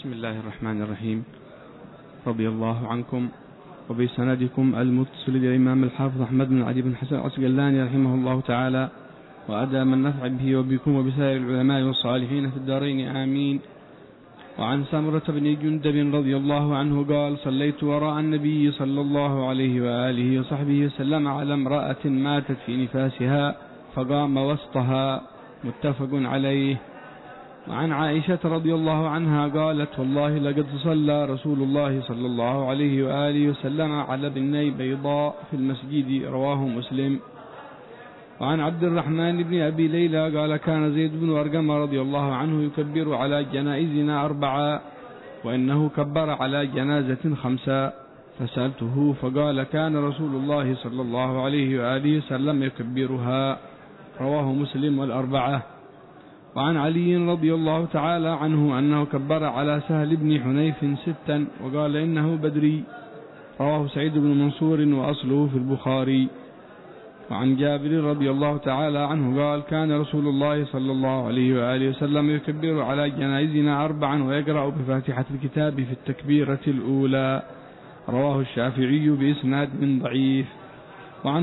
بسم الله الرحمن الرحيم. رضي الله عنكم وبسندكم المتصل للإمام الحافظ أحمد بن علي بن حسن العسقلاني رحمه الله تعالى، وأدام النفع به وبكم وبسائر العلماء والصالحين في الدارين آمين. وعن سمرة بن جندب رضي الله عنه قال: صليت وراء النبي صلى الله عليه وآله وصحبه وسلم على امرأة ماتت في نفاسها فقام وسطها، متفق عليه. وعن عائشة رضي الله عنها قالت: والله لقد صلى رسول الله صلى الله عليه وآله وسلم على ابني بيضاء في المسجد، رواه مسلم. وعن عبد الرحمن بن أبي ليلى قال: كان زيد بن أرقم رضي الله عنه يكبر على جنائزنا 4، وإنه كبر على جنازة 5، فسألته فقال: كان رسول الله صلى الله عليه وآله وسلم يكبرها، رواه مسلم والأربعة. وعن علي رضي الله تعالى عنه أنه كبر على سهل بن حنيف 6، وقال: إنه بدري، رواه سعيد بن منصور وأصله في البخاري. وعن جابر رضي الله تعالى عنه قال: كان رسول الله صلى الله عليه وآله وسلم يكبر على جنائزنا 4 ويقرأ بفاتحة الكتاب في التكبيرة الأولى، رواه الشافعي بإسناد ضعيف. وعن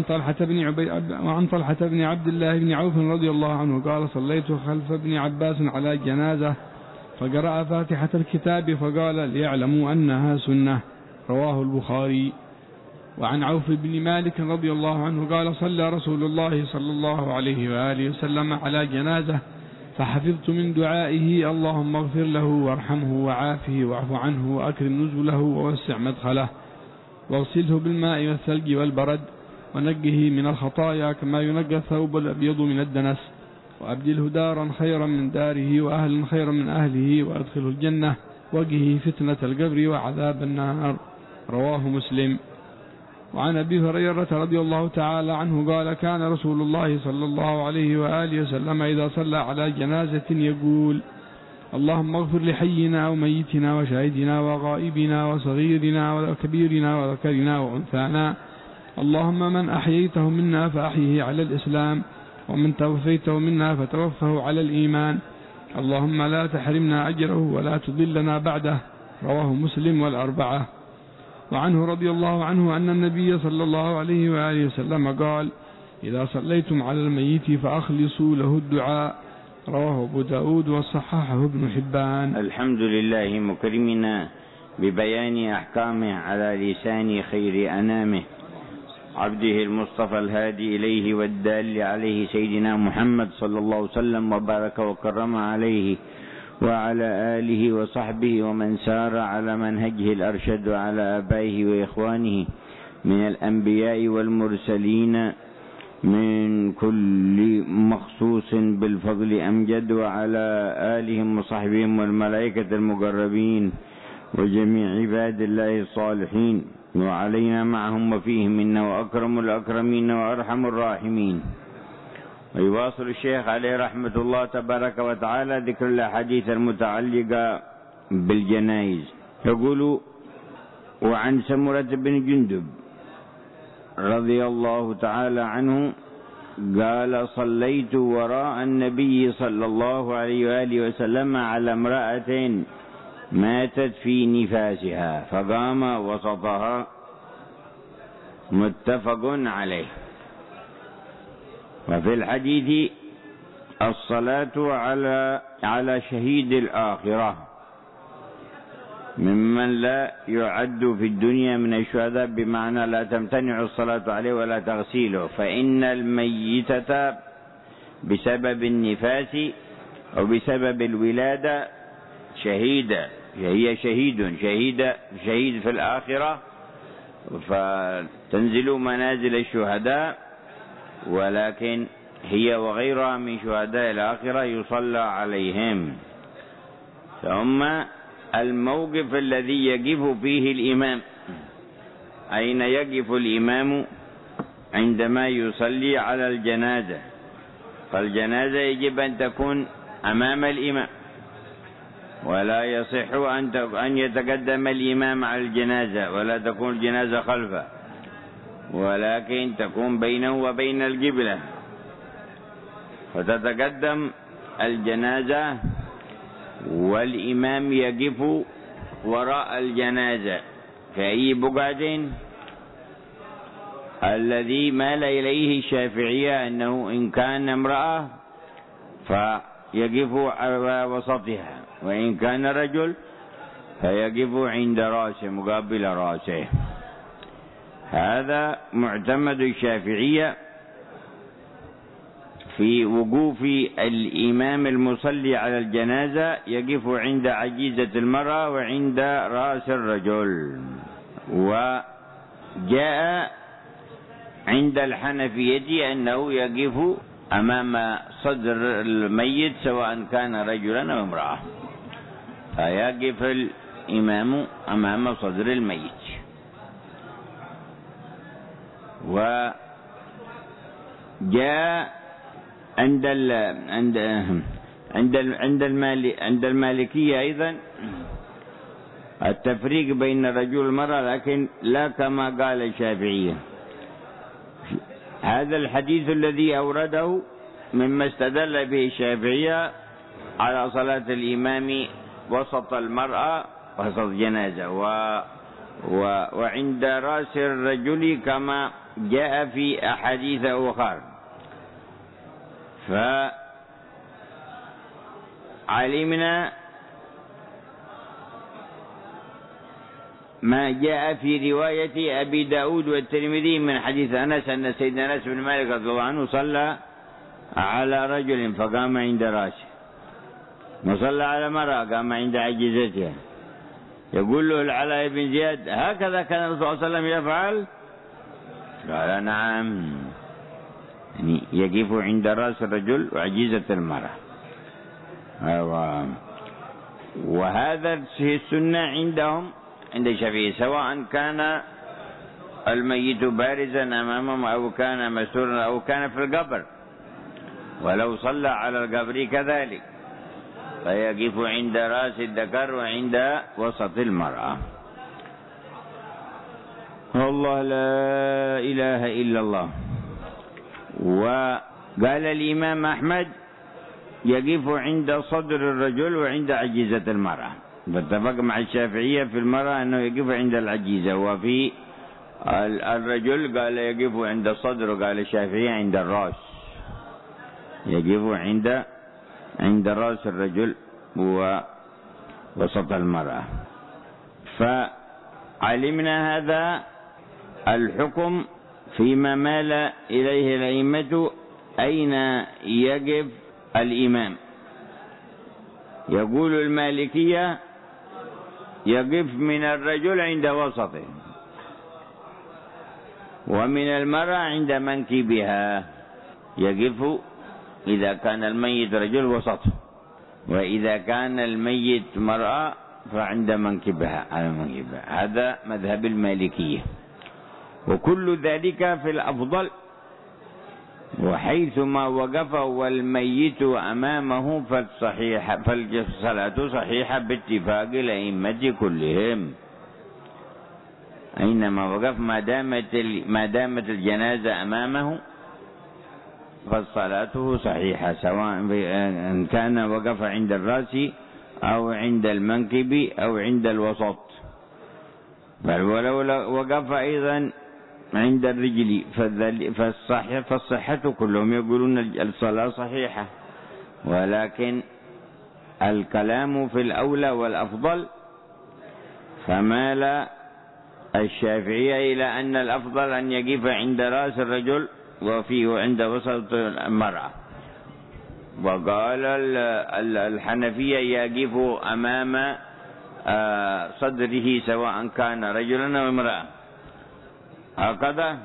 طلحة بن عبد الله بن عوف رضي الله عنه قال: صليت خلف ابن عباس على جنازة فقرأ فاتحة الكتاب فقال: ليعلموا أنها سنة، رواه البخاري. وعن عوف بن مالك رضي الله عنه قال: صلى رسول الله صلى الله عليه وآله وسلم على جنازة فحفظت من دعائه: اللهم اغفر له وارحمه وعافه واعف عنه وأكرم نزله ووسع مدخله واغسله بالماء والثلج والبرد ونقه من الخطايا كما ينقى الثوب الأبيض من الدنس، وأبدله دارا خيرا من داره وأهلا خيرا من أهله وأدخله الجنة وقه فتنة القبر وعذاب النار، رواه مسلم. وعن أبي هريرة رضي الله تعالى عنه قال: كان رسول الله صلى الله عليه وآله وسلم إذا صلى على جنازة يقول: اللهم اغفر لحينا وميتنا وشاهدنا وغائبنا وصغيرنا وكبيرنا وذكرنا وأنثانا، اللهم من أحييته منا فأحيه على الإسلام، ومن توفيته منا فتوفه على الإيمان، اللهم لا تحرمنا أجره ولا تضلنا بعده، رواه مسلم والأربعة. وعنه رضي الله عنه أن النبي صلى الله عليه وآله وسلم قال: إذا صليتم على الميت فأخلصوا له الدعاء، رواه أبو داود وصححه ابن حبان. الحمد لله مكرمنا ببيان أحكامه على لسان خير أنامه، عبده المصطفى الهادي إليه والدال عليه، سيدنا محمد صلى الله عليه وسلم وبارك وكرم عليه وعلى آله وصحبه ومن سار على منهجه الأرشد وعلى آبائه وإخوانه من الأنبياء والمرسلين من كل مخصوص بالفضل أمجد، وعلى آلهم وصحبهم والملائكة المقربين وجميع عباد الله الصالحين، وعلينا معهم وفيهم منا وأكرم الأكرمين وأرحم الراحمين. ويواصل الشيخ عليه رحمة الله تبارك وتعالى ذكر الأحاديث المتعلقة بالجنائز. يقول: وعن سمرة بن جندب رضي الله تعالى عنه قال: صليت وراء النبي صلى الله عليه وآله وسلم على امرأة ماتت في نفاسها فقام وسطها، متفق عليه. وفي الحديث: الصلاة على شهيد الآخرة ممن لا يعد في الدنيا من الشهداء، بمعنى لا تمتنع الصلاة عليه ولا تغسيله، فإن الميتة بسبب النفاس أو بسبب الولادة شهيدة، هي شهيد في الآخرة، فتنزل منازل الشهداء، ولكن هي وغيرها من شهداء الآخرة يصلى عليهم. ثم الموقف الذي يقف فيه الإمام، أين يقف الإمام عندما يصلي على الجنازة؟ فالجنازة يجب أن تكون أمام الإمام، ولا يصح أن يتقدم الإمام على الجنازة، ولا تكون الجنازة خلفه، ولكن تكون بينه وبين القبلة، فتتقدم الجنازة والإمام يقف وراء الجنازة في أي بقعة. الذي مال إليه الشافعية أنه إن كان امرأة فيقف على وسطها، وإن كان رجل فيقف عند رأسه مقابل رأسه. هذا معتمد الشافعية في وقوف الإمام المصلي على الجنازة، يقف عند عجيزة المرأة وعند رأس الرجل. وجاء عند الحنفية أنه يقف أمام صدر الميت سواء كان رجلا أو امرأة، فيقف الإمام أمام صدر الميت. وجاء عند المالكية أيضا التفريق بين الرجل والمرأة، لكن لا كما قال الشافعية. هذا الحديث الذي أورده مما استدل به الشافعية على صلاة الإمام وسط المرأة وسط جنازة وعند رأس الرجل كما جاء في أحاديث أخرى. فعلمنا ما جاء في رواية أبي داود والترمذي من حديث أنس أن سيدنا أنس بن مالك رضي الله عنه صلى على رجل فقام عند رأسه، وصلى على مرأة قام عند عجزتها. يقول له العلاء بن زياد: هكذا كان الرسول صلى الله عليه وسلم يفعل؟ قال: نعم، يعني يقف عند رأس الرجل وعجيزة المرأة. وهذا هي السنة عندهم عند الشافعية، سواء كان الميت بارزا أمامهم أو كان مستورا أو كان في القبر، ولو صلى على القبر كذلك، فيقف عند رأس الذكر وعند وسط المرأة. والله لا إله إلا الله. وقال الإمام أحمد: يقف عند صدر الرجل وعند عجيزة المرأة. فاتفق مع الشافعية في المرأة أنه يقف عند العجيزة، وفي الرجل قال يقف عند الصدر، وقال الشافعية عند الرأس، يقف عند رأس الرجل ووسط المرأة. فعلمنا هذا الحكم فيما مال إليه الأئمة أين يقف الإمام. يقول المالكية: يقف من الرجل عند وسطه، ومن المرأة عند منكبها. يقف إذا كان الميت رجل وسطه، وإذا كان الميت مرأة فعند منكبها على منكبها. هذا مذهب المالكية. وكل ذلك في الأفضل، وحيثما وقف والميت أمامه فالصلاة صحيحة باتفاق الأئمة كلهم. أينما وقف ما دامت الجنازة أمامه فصلاته صحيحة، سواء إن كان وقف عند الرأس أو عند المنكب أو عند الوسط، بل ولو وقف أيضا عند الرجل فالصحة كلهم يقولون الصلاة صحيحة. ولكن الكلام في الأولى والأفضل، فمال الشافعية إلى أن الأفضل أن يقف عند رأس الرجل وفيه عند وسط المرأة. وقال الحنفية يقف أمام صدره سواء كان رجلا أو امرأة، هكذا.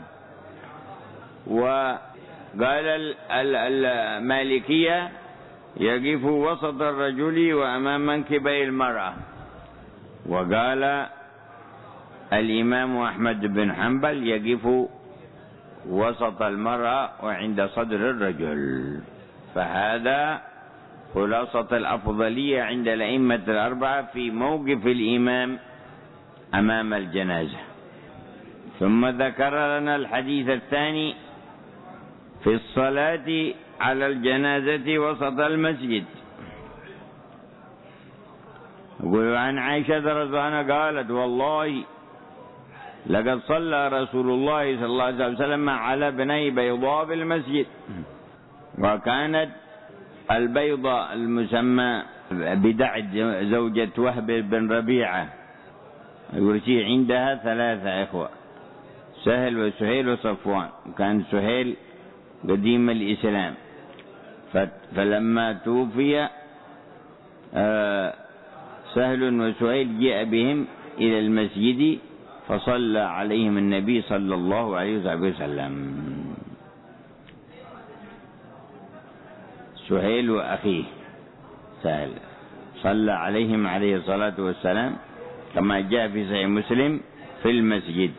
وقال المالكية يقف وسط الرجل وأمام منكبي المرأة. وقال الإمام أحمد بن حنبل يقف وسط المرأة وعند صدر الرجل. فهذا خلاصة الأفضلية عند الأئمة الأربعة في موقف الإمام أمام الجنازة. ثم ذكر لنا الحديث الثاني في الصلاة على الجنازة وسط المسجد. يقول عن عائشة رضي الله عنها قالت والله لقد صلى رسول الله صلى الله عليه وسلم على ابني بيضاء بالمسجد، وكانت البيضاء المسمى بدعد زوجة وهب بن ربيعة، يقول عندها 3 إخوة، سهل وسهيل وصفوان، وكان سهيل قديم الإسلام، فلما توفي سهل وسهيل جاء بهم إلى المسجد فصلى عليهم النبي صلى الله عليه وسلم، سهيل وأخيه سهل صلى عليهم عليه الصلاة والسلام كما جاء في صحيح مسلم في المسجد.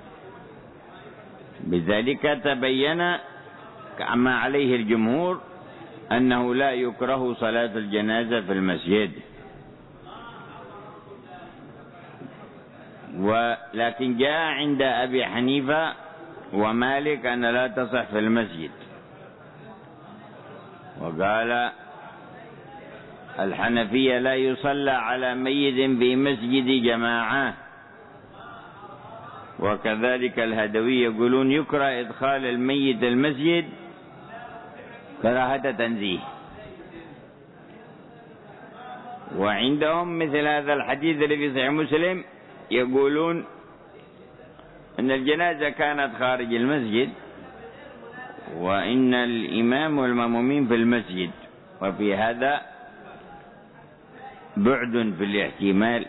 بذلك تبين كما عليه الجمهور أنه لا يكره صلاة الجنازة في المسجد، ولكن جاء عند أبي حنيفة ومالك أن لا تصح في المسجد، وقال الحنفية لا يصلى على ميت في مسجد جماعة، وكذلك الهدوي يقولون يكره إدخال الميت المسجد كراهة تنزيه. وعندهم مثل هذا الحديث الذي في صحيح مسلم يقولون أن الجنازة كانت خارج المسجد وإن الإمام والمأمومين في المسجد، وفي هذا بعد في الاحتمال،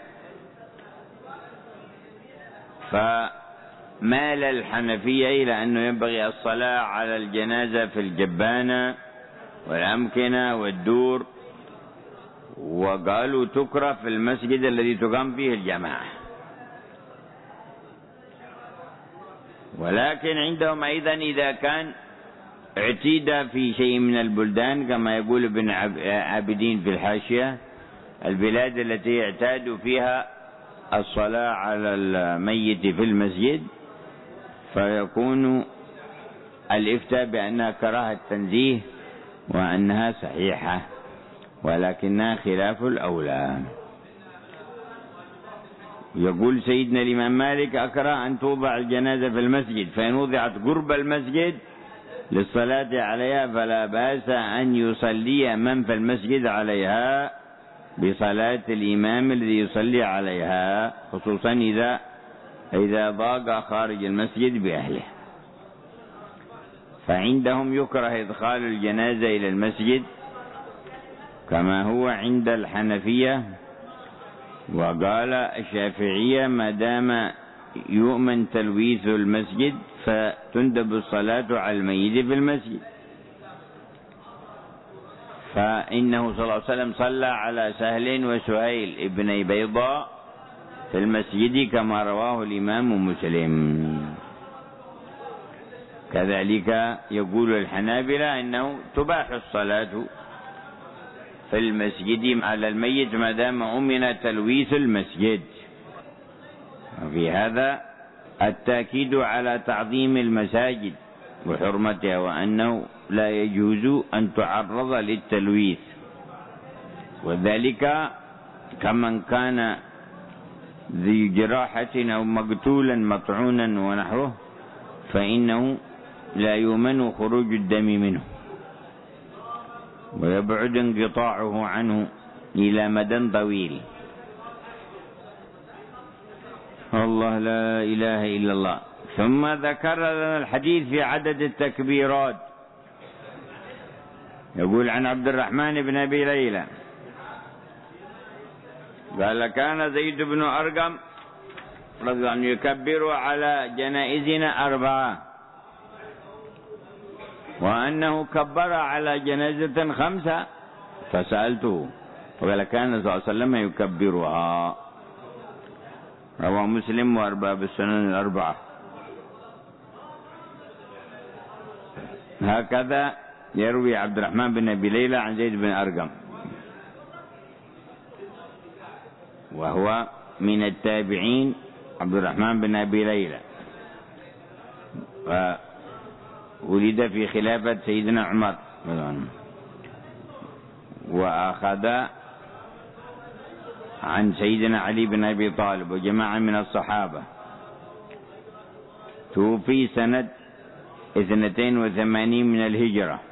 فمال الحنفية إلى أنه ينبغي الصلاة على الجنازة في الجبانة والأمكنة والدور، وقالوا تكره في المسجد الذي تقام فيه الجماعة. ولكن عندهم أيضا إذا كان اعتيد في شيء من البلدان كما يقول ابن عابدين في الحاشية، البلاد التي يعتاد فيها الصلاة على الميت في المسجد، فيكون الإفتاء بأنها كراهة تنزيه وأنها صحيحة، ولكنها خلاف الأولى. يقول سيدنا الإمام مالك أكره أن توضع الجنازة في المسجد، فإن وضعت قرب المسجد للصلاة عليها فلا بأس أن يصلي من في المسجد عليها بصلاة الإمام الذي يصلي عليها، خصوصا إذا ضاق خارج المسجد بأهله. فعندهم يكره إدخال الجنازة إلى المسجد كما هو عند الحنفية، وقال الشافعية ما دام يؤمن تلويث المسجد فتندب الصلاة على الميت في المسجد، فإنه صلى الله عليه وسلم صلى على سهل وسهيل ابني بيضاء في المسجد كما رواه الإمام مسلم. كذلك يقول الحنابلة إنه تباح الصلاة في المسجد على الميت ما دام أمن تلويث المسجد، وفي هذا التأكيد على تعظيم المساجد وحرمتها، وأنه لا يجوز أن تعرض للتلويث، وذلك كمن كان ذي جراحة أو مقتولا مطعونا ونحوه، فإنه لا يؤمن خروج الدم منه ويبعد انقطاعه عنه إلى مدى طويل. الله لا إله إلا الله. ثم ذكر لنا الحديث في عدد التكبيرات. يقول عن عبد الرحمن بن أبي ليلى قال كان زيد بن أرقم رضي الله عنه يكبر على جنائزنا 4، وأنه كبر على جنازة 5، فسألته فقال كان صلى الله عليه وسلم يكبرها. رواه مسلم وأرباب السنن 4. هكذا يروي عبد الرحمن بن أبي ليلى عن زيد بن أرقم، وهو من التابعين عبد الرحمن بن أبي ليلى، ولد في خلافة سيدنا عمر، وأخذ عن سيدنا علي بن أبي طالب وجماعة من الصحابة. توفي سنة 82 من الهجرة،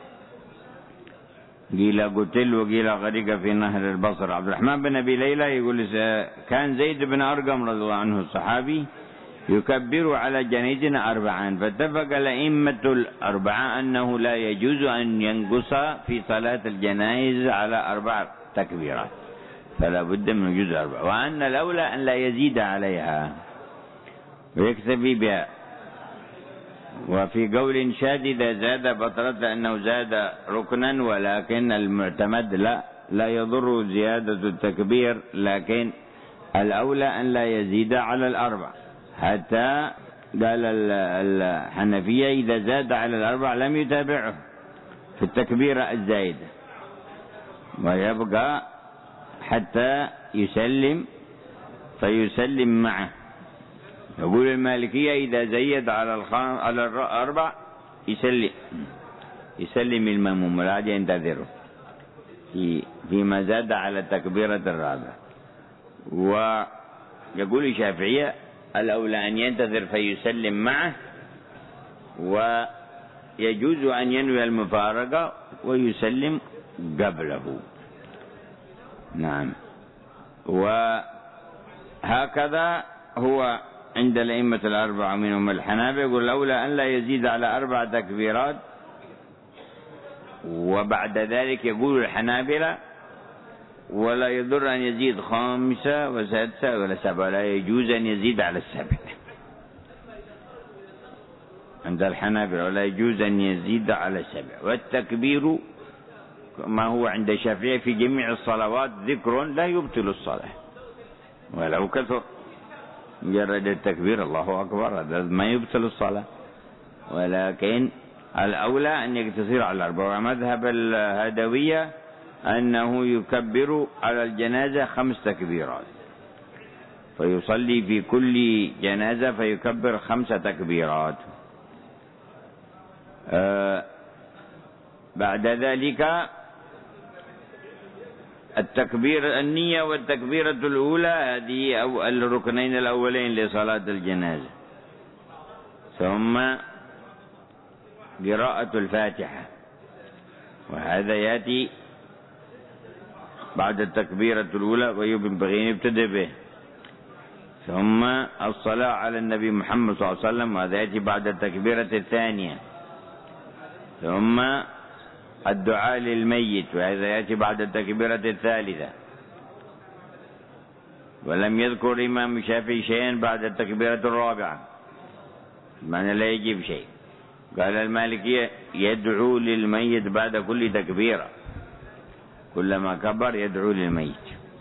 قيل قتل وقيل غرق في نهر البصر. عبد الرحمن بن أبي ليلى يقول كان زيد بن أرقم رضي الله عنه الصحابي يكبر على جنازتنا 4، فاتفق الأئمة الأربعة أنه لا يجوز أن ينقص في صلاة الجنائز على 4 تكبيرات، فلا بد من وجود 4، وأن الأولى أن لا يزيد عليها ويكتفي بها. وفي قول شاذ إذا زاد بطلت لأنه زاد ركنا، ولكن المعتمد لا يضر زيادة التكبير، لكن الأولى أن لا يزيد على 4. حتى قال الحنفية إذا زاد على 4 لم يتابعه في التكبيرة الزائدة، ويبقى حتى يسلم فيسلم معه. يقول المالكية إذا زيد على 4 يسلم المأموم ولا ينتظره فيما زاد على التكبيرة الرابعة. ويقول الشافعية الأولى أن ينتظر فيسلم معه، ويجوز أن ينوي المفارقة ويسلم قبله. نعم. وهكذا هو عند الأئمة الأربعة منهم الحنابلة، يقول الأولى أن لا يزيد على 4 تكبيرات. وبعد ذلك يقول الحنابلة ولا يضر أن يزيد 5 و6 ولا 7، لا يجوز أن يزيد على 7 عند الحنابلة، ولا يجوز أن يزيد على 7. والتكبير ما هو عند الشافعية في جميع الصلوات ذكر لا يبطل الصلاة ولو كثر، مجرد التكبير الله أكبر هذا ما يبطل الصلاة، ولكن الأولى أن يقتصر على 4. ومذهب الهدوية أنه يكبر على الجنازة 5 تكبيرات، فيصلي في كل جنازة فيكبر 5 تكبيرات. بعد ذلك التكبير النية والتكبيرة الأولى هذه أو الركنين الأولين لصلاة الجنازة، ثم قراءة الفاتحة، وهذا يأتي بعد التكبيرة الأولى وينبغي أن يبتدئ به، ثم الصلاة على النبي محمد صلى الله عليه وسلم، وهذا يأتي بعد التكبيرة الثانية، ثم الدعاء للميت، وهذا يأتي بعد التكبيرة الثالثة. ولم يذكر الإمام الشافعي شيئا بعد التكبيرة الرابعة، معنى لا يجيب شيء. قال المالكية يدعو للميت بعد كل تكبيرة، كلما كبر يدعو للميت.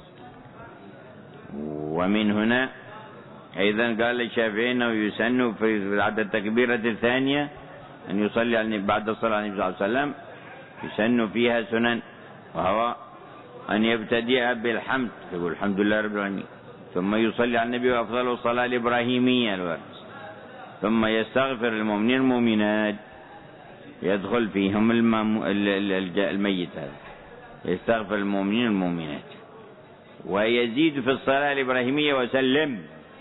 ومن هنا أيضا قال الشافعي أنه يسن في بعد التكبيرة الثانية أن يصلي بعد الصلاة على النبي صلى الله عليه وسلم، يسن فيها سنن، وهو أن يبتدئ بالحمد، يقول الحمد لله رب العالمين، ثم يصلي على النبي وأفضل الصلاة الإبراهيمية الورس، ثم يستغفر المؤمنين المؤمنات، يدخل فيهم الميت هذا، يستغفر المؤمنين المؤمنات، ويزيد في الصلاة الإبراهيمية وسلم،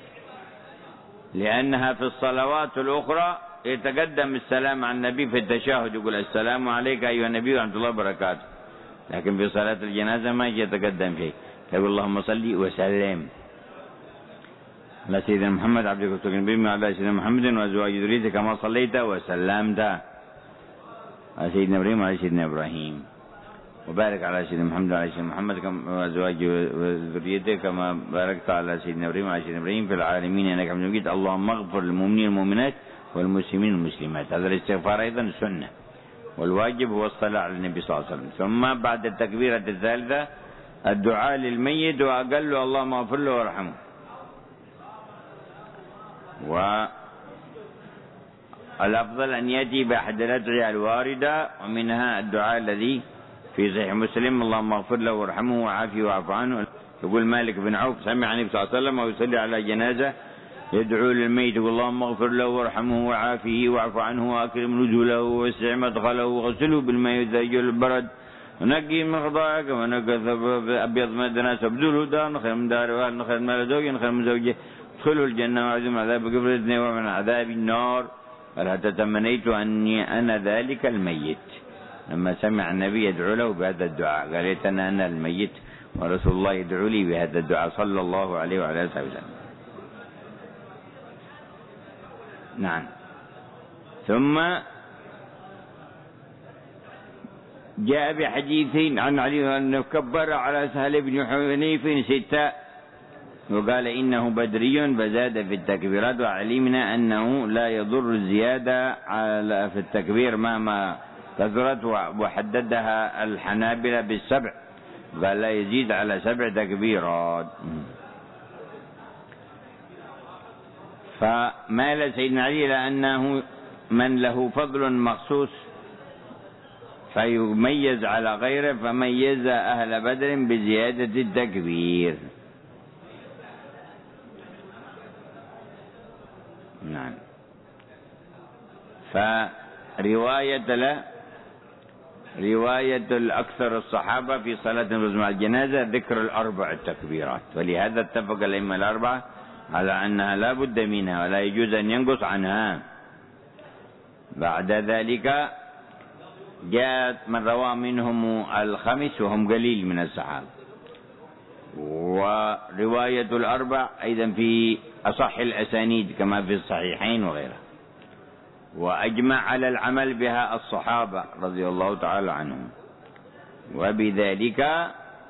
لأنها في الصلوات الأخرى يتقدم السلام على النبي في التشهد، يقول السلام عليك أيها النبي ورحمة الله وبركاته، لكن في صلاة الجنازة ما يتقدم شيء، يقول اللهم صل وسلم على سيدنا محمد عبدك ورسولك النبي وعلى سيدنا محمد وأزواج ذريته كما صليت وسلمت على سيدنا إبراهيم وعلى سيدنا إبراهيم، وبارك على سيدنا محمد وعلى سيدنا محمد وأزواج ذريته كما باركت على سيدنا إبراهيم وعلى سيدنا إبراهيم في العالمين إنك حميد مجيد. اللهم اغفر للمؤمنين والمؤمنات والمسلمين والمسلمات. هذا الاستغفار أيضا سنة، والواجب هو الصلاة على النبي صلى الله عليه وسلم. ثم بعد التكبيرة الثالثة الدعاء للميت، وأقل له اللهم اغفر له وارحمه. والأفضل أن يأتي بأحد الأدعية الواردة، ومنها الدعاء الذي في صحيح مسلم اللهم اغفر له وارحمه وعافيه واعف عنه. يقول مالك بن عوف سمع النبي صلى الله عليه وسلم ويصلي على جنازة يدعو للميت يقول اللهم اغفر له وارحمه وعافيه واعف عنه واكرم نزله ووسع مدخله وغسله بالماء والثلج والبرد ونقي من خطاياك ونقي أبيض من الدناس وابدله دار نخير من دار وهل نخير من زوجي نخير من زوجي ادخلوا الجنة وعزم عذاب قبل اثنين ومن عذاب النار. قال حتى تمنيت أني أنا ذلك الميت. لما سمع النبي يدعو له بهذا الدعاء قال ليتنا أنا الميت ورسول الله يدعو لي بهذا الدعاء صلى الله عليه وعلى آله وسلم. نعم. ثم جاء بحديث عن علي أنه كبر على سهل بن حنيف 6 وقال إنه بدري فزاد في التكبيرات، وعلمنا أنه لا يضر الزيادة في التكبير مهما كثرت، وحددها الحنابلة ب7 قال لا يزيد على 7 تكبيرات. فمال سيدنا علي إلى أنه من له فضل مخصوص فيميز على غيره، فميز أهل بدر بزيادة التكبير. نعم. رواية الأكثر الصحابة في صلاة مع الجنازة ذكر ال4 التكبيرات، ولهذا اتفق الأئمة ال4 على أنها لا بد منها ولا يجوز أن ينقص عنها. بعد ذلك جاءت من روى منهم ال5 وهم قليل من الصحابة، ورواية ال4 أيضا في أصح الأسانيد كما في الصحيحين وغيرها، وأجمع على العمل بها الصحابة رضي الله تعالى عنهم. وبذلك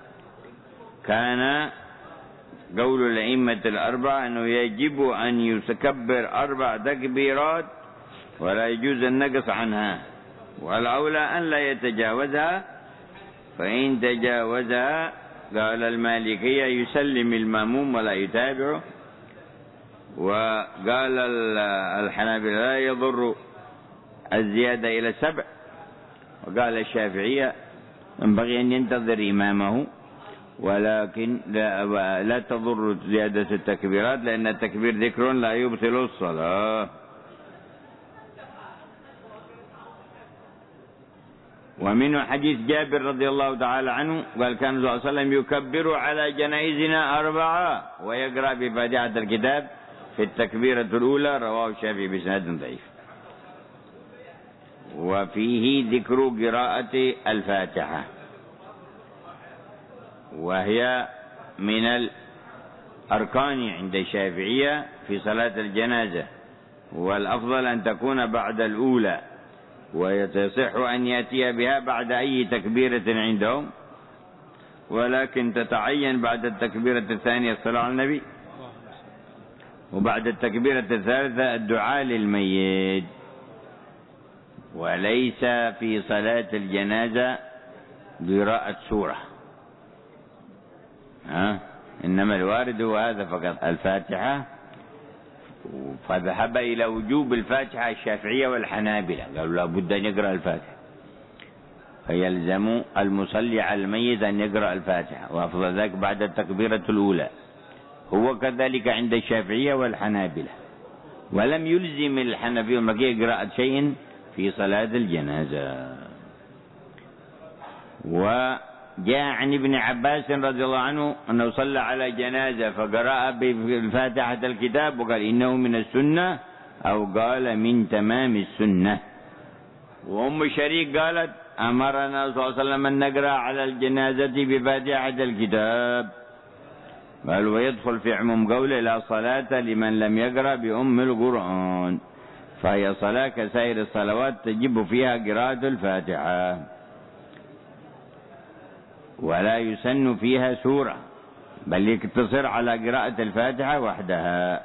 كان قول الأئمة ال4 أنه يجب أن يكبر 4 تكبيرات ولا يجوز النقص عنها، والأولى أن لا يتجاوزها، فإن تجاوزها قال المالكية يسلم المأموم ولا يتابعه، وقال الحنابلة لا يضر الزيادة إلى 7، وقال الشافعية ينبغي أن ينتظر إمامه، ولكن لا تضر زيادة التكبيرات لأن التكبير ذكر لا يبطل الصلاة. ومنه حديث جابر رضي الله تعالى عنه قال كان صلى الله عليه وسلم يكبر على جنائزنا 4 ويقرأ بفاتحة الكتاب في التكبيرة الأولى، رواه الشافعي بإسناد ضعيف. وفيه ذكر قراءة الفاتحة، وهي من الأركان عند الشافعية في صلاة الجنازة، والأفضل أن تكون بعد الأولى، ويتصح أن يأتي بها بعد أي تكبيرة عندهم، ولكن تتعين بعد التكبيرة الثانية الصلاة على النبي، وبعد التكبيرة الثالثة الدعاء للميت. وليس في صلاة الجنازة قراءة سورة، إنما الوارد هو هذا فقط، الفاتحة. فذهب إلى وجوب الفاتحة الشافعية والحنابلة، قالوا لا بد أن يقرأ الفاتحة، فيلزم المصلي على الميت أن يقرأ الفاتحة، وأفضل ذلك بعد التكبيرة الأولى. هو كذلك عند الشافعية والحنابلة، ولم يلزم الحنفي والمالكية قراءة شيء في صلاة الجنازة. وجاء عن ابن عباس رضي الله عنه أنه صلى على جنازة فقرأ بفاتحة الكتاب وقال إنه من السنة، أو قال من تمام السنة. وأم شريك قالت أمرنا صلى الله عليه وسلم أن نقرأ على الجنازة بفاتحة الكتاب، قال ويدخل في عموم قوله لا صلاة لمن لم يقرأ بأم القرآن، فهي صلاة كسائر الصلوات تجب فيها قراءة الفاتحة، ولا يسن فيها سورة، بل يقتصر على قراءة الفاتحة وحدها.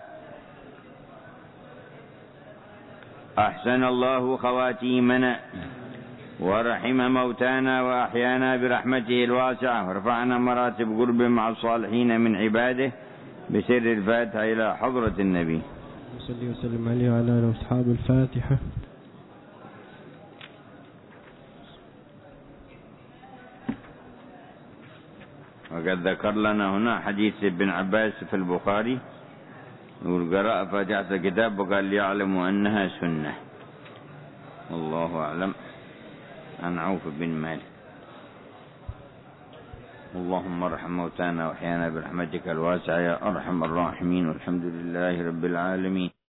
أحسن الله خواتيمنا ورحم موتانا وأحيانا برحمته الواسعة، ورفعنا مراتب قرب مع الصالحين من عباده بسر الفاتحة إلى حضرة النبي صلى الله وسلم عليه وعلى آله وأصحاب الفاتحة. وقد ذكر لنا هنا حديث ابن عباس في البخاري يقول قرأ فاتحة الكتاب وقال ليعلموا أنها سنة. والله أعلم. عن عوف بن مالك. اللهم ارحم موتانا واحيانا برحمتك الواسعة يا أرحم الراحمين، والحمد لله رب العالمين.